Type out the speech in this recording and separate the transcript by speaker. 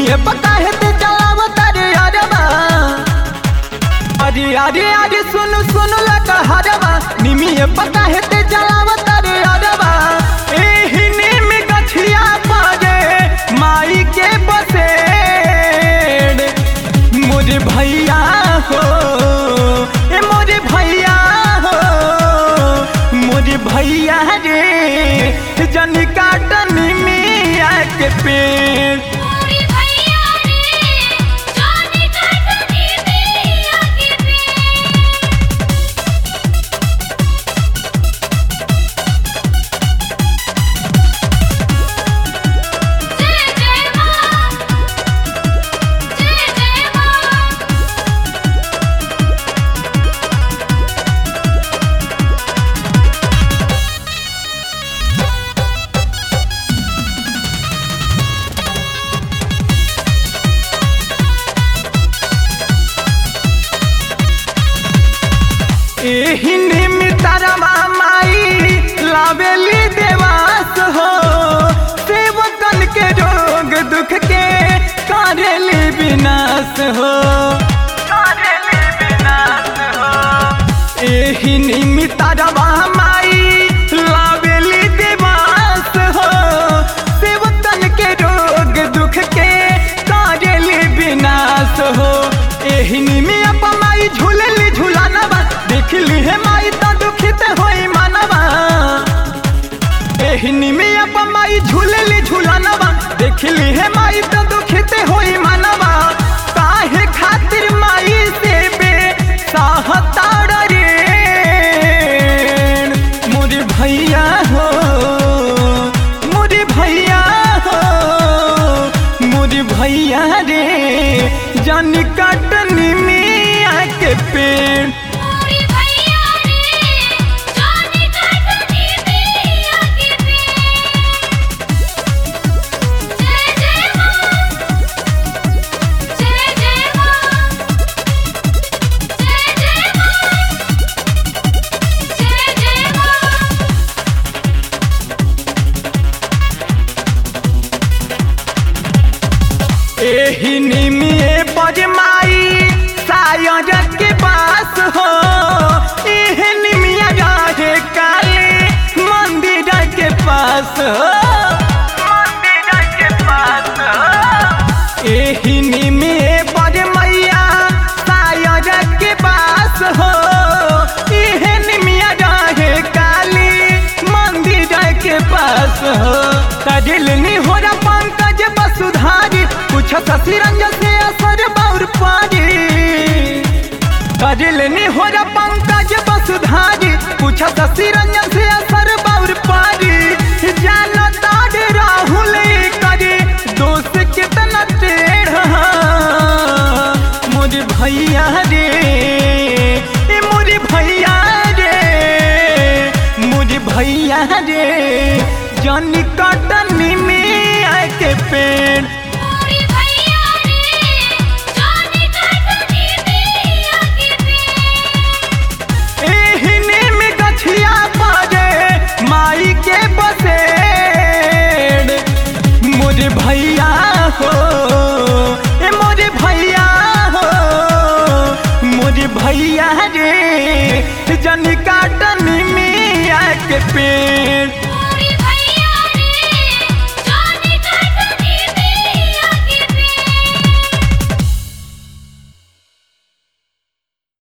Speaker 1: निमिये पता है ते चलावत रे अरबा। अरे अरे अरे सुन सुन लगा हरबा, निमिये पता है ते चलावत रे अरबा। एही निम गछिया पारे माई के बसेड़। मोरे भैया हो ए मोरे भैया हो, मोरे भैया रे जन काटन मिया के पेड़। एही निम तारवा माई लावेली देवास हो, सेवकन के रोग दुख के करेली विनाश हो, करेली विनाश हो। एही निम तारवा माई लावेली देवास हो, सेवकन के रोग दुख के करेली विनाश हो। एही निम अप माई झूलेली झूलानवा, देखली है माई तो दुखित होई मानवा। एही निमिया पर माई झूलेली झूलानवा, देखली है माई तो दुखित होई मानवा। काहे खातिर माई से बे साहतार रे। मोरे भैया हो मोरे भैया हो, मोरे भैया रे जन काटन मिया के पेड़। एही निमिये पर माई सायर के पास हो, एही निमिया रहे काली मंदिर के पास हो, मंदिर के पास हो। एही निमिये पर मैया सायर के पास हो, एही निमिया रहे काली मंदिर के पास हो। तदिलनी हो रा पंकज वसुधारी, कुछ शशिरंजन से असर बाउर पारी। तदिलनी हो रा पंकज वसुधारी, कुछ शशिरंजन से असर बाउर पारी। जानता राहुल करे दोस्त कितना टेढ़। मोरे भैया रे ए मोरे भैया रे, मोरे भैया रे जन काटन मिया के पेड़। एही निम गछिया पारे माई के बसेड़। मोरे भैया हो ए मोरे भैया हो, मोरे भैया रे जन काटन मिया के पेड़।